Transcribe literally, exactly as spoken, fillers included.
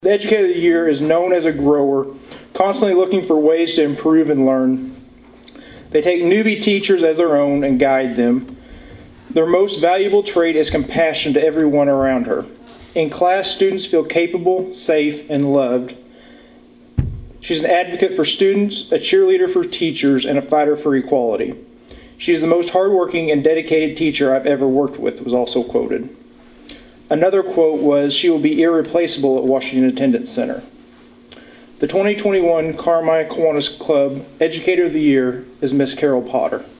The Educator of the Year is known as a grower, constantly looking for ways to improve and learn. They take newbie teachers as their own and guide them. Their most valuable trait is compassion to everyone around her. In class, students feel capable, safe, and loved. She's an advocate for students, a cheerleader for teachers, and a fighter for equality. She is the most hardworking and dedicated teacher I've ever worked with, was also quoted. Another quote was, "She will be irreplaceable at Washington Attendance Center." The twenty twenty-one Carmichael Kiwanis Club Educator of the Year is Miss Carol Potter.